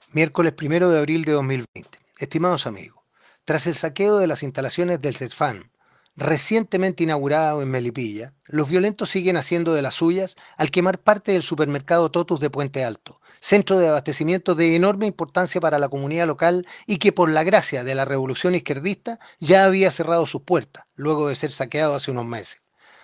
Miércoles 1 de abril de 2020. Estimados amigos, tras el saqueo de las instalaciones del CESFAM, recientemente inaugurado en Melipilla, los violentos siguen haciendo de las suyas al quemar parte del supermercado Totus de Puente Alto, centro de abastecimiento de enorme importancia para la comunidad local y que por la gracia de la revolución izquierdista ya había cerrado sus puertas, luego de ser saqueado hace unos meses.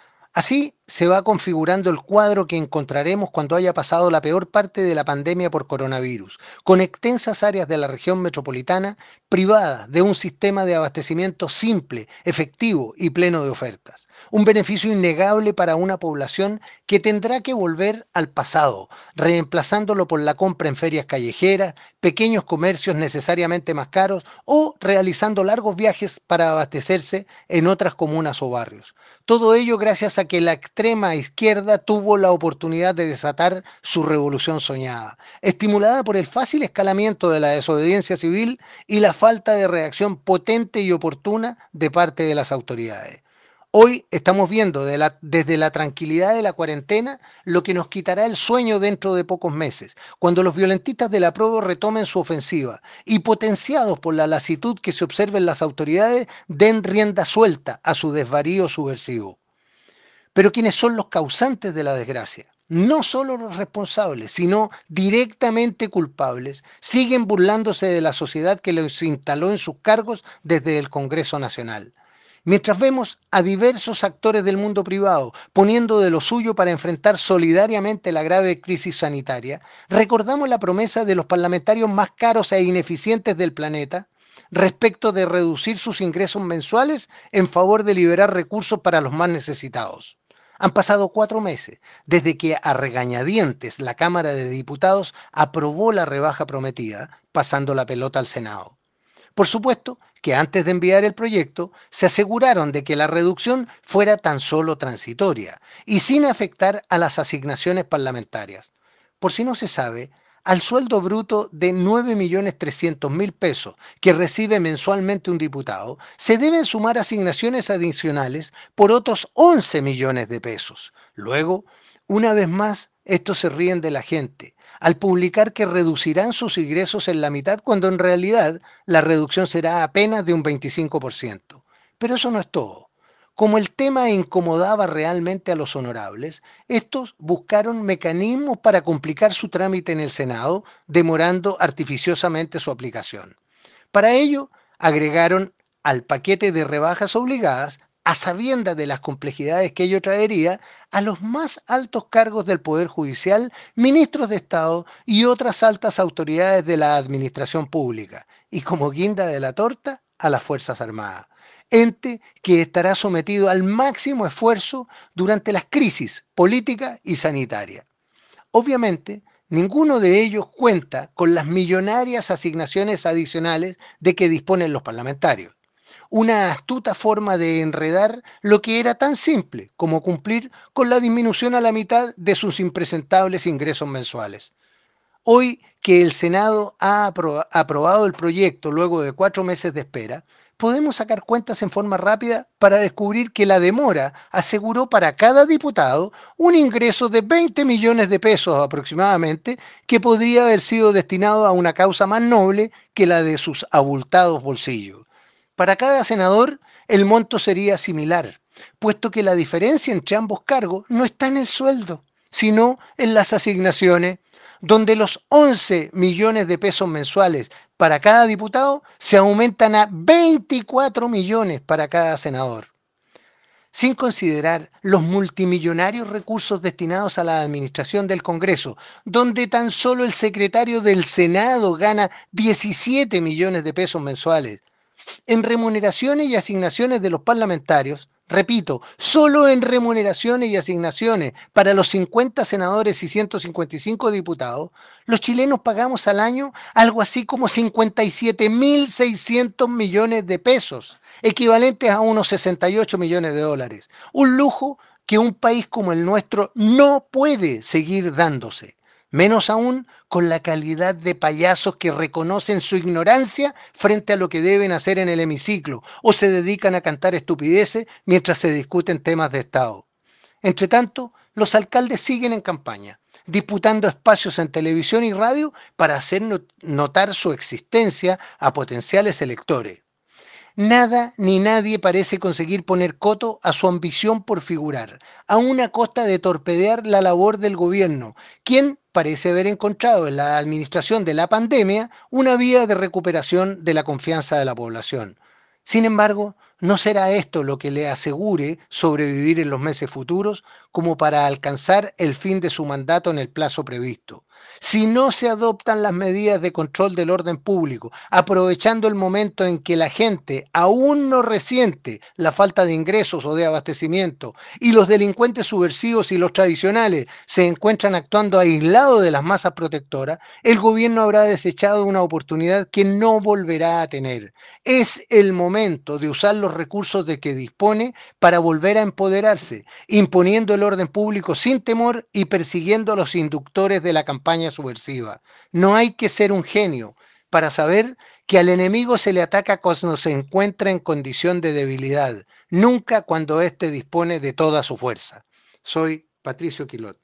Así se va configurando el cuadro que encontraremos cuando haya pasado la peor parte de la pandemia por coronavirus, con extensas áreas de la región metropolitana privadas de un sistema de abastecimiento simple, efectivo y pleno de ofertas. Un beneficio innegable para una población que tendrá que volver al pasado, reemplazándolo por la compra en ferias callejeras, pequeños comercios necesariamente más caros o realizando largos viajes para abastecerse en otras comunas o barrios. Todo ello gracias a que la extrema izquierda tuvo la oportunidad de desatar su revolución soñada, estimulada por el fácil escalamiento de la desobediencia civil y la falta de reacción potente y oportuna de parte de las autoridades. Hoy estamos viendo desde la tranquilidad de la cuarentena lo que nos quitará el sueño dentro de pocos meses, cuando los violentistas del apruebo retomen su ofensiva y potenciados por la lasitud que se observa en las autoridades den rienda suelta a su desvarío subversivo. Pero quienes son los causantes de la desgracia, no solo los responsables, sino directamente culpables, siguen burlándose de la sociedad que los instaló en sus cargos desde el Congreso Nacional. Mientras vemos a diversos actores del mundo privado poniendo de lo suyo para enfrentar solidariamente la grave crisis sanitaria, recordamos la promesa de los parlamentarios más caros e ineficientes del planeta respecto de reducir sus ingresos mensuales en favor de liberar recursos para los más necesitados. Han pasado 4 meses desde que a regañadientes la Cámara de Diputados aprobó la rebaja prometida, pasando la pelota al Senado. Por supuesto que antes de enviar el proyecto se aseguraron de que la reducción fuera tan solo transitoria y sin afectar a las asignaciones parlamentarias. Por si no se sabe, al sueldo bruto de 9.300.000 pesos que recibe mensualmente un diputado, se deben sumar asignaciones adicionales por otros 11 millones de pesos. Luego, una vez más, estos se ríen de la gente, al publicar que reducirán sus ingresos en la mitad cuando en realidad la reducción será apenas de un 25%. Pero eso no es todo. Como el tema incomodaba realmente a los honorables, estos buscaron mecanismos para complicar su trámite en el Senado, demorando artificiosamente su aplicación. Para ello, agregaron al paquete de rebajas obligadas, a sabiendas de las complejidades que ello traería, a los más altos cargos del Poder Judicial, ministros de Estado y otras altas autoridades de la administración pública, y como guinda de la torta, a las Fuerzas Armadas, ente que estará sometido al máximo esfuerzo durante las crisis política y sanitaria. Obviamente, ninguno de ellos cuenta con las millonarias asignaciones adicionales de que disponen los parlamentarios. Una astuta forma de enredar lo que era tan simple como cumplir con la disminución a la mitad de sus impresentables ingresos mensuales. Hoy que el Senado ha aprobado el proyecto luego de 4 meses de espera, podemos sacar cuentas en forma rápida para descubrir que la demora aseguró para cada diputado un ingreso de 20 millones de pesos aproximadamente, que podría haber sido destinado a una causa más noble que la de sus abultados bolsillos. Para cada senador, el monto sería similar, puesto que la diferencia entre ambos cargos no está en el sueldo, sino en las asignaciones, donde los 11 millones de pesos mensuales para cada diputado se aumentan a 24 millones para cada senador, sin considerar los multimillonarios recursos destinados a la administración del Congreso, donde tan solo el secretario del Senado gana 17 millones de pesos mensuales. En remuneraciones y asignaciones de los parlamentarios, repito, solo en remuneraciones y asignaciones para los 50 senadores y 155 diputados, los chilenos pagamos al año algo así como 57.600 millones de pesos, equivalentes a unos 68 millones de dólares. Un lujo que un país como el nuestro no puede seguir dándose. Menos aún con la calidad de payasos que reconocen su ignorancia frente a lo que deben hacer en el hemiciclo o se dedican a cantar estupideces mientras se discuten temas de Estado. Entre tanto, los alcaldes siguen en campaña, disputando espacios en televisión y radio para hacer notar su existencia a potenciales electores. Nada ni nadie parece conseguir poner coto a su ambición por figurar, a una costa de torpedear la labor del gobierno, quien parece haber encontrado en la administración de la pandemia una vía de recuperación de la confianza de la población. Sin embargo, no será esto lo que le asegure sobrevivir en los meses futuros como para alcanzar el fin de su mandato en el plazo previsto. Si no se adoptan las medidas de control del orden público, aprovechando el momento en que la gente aún no resiente la falta de ingresos o de abastecimiento y los delincuentes subversivos y los tradicionales se encuentran actuando aislados de las masas protectoras, el gobierno habrá desechado una oportunidad que no volverá a tener. Es el momento de usar los recursos de que dispone para volver a empoderarse, imponiendo el orden público sin temor y persiguiendo a los inductores de la campaña subversiva. No hay que ser un genio para saber que al enemigo se le ataca cuando se encuentra en condición de debilidad, nunca cuando éste dispone de toda su fuerza. Soy Patricio Quilot.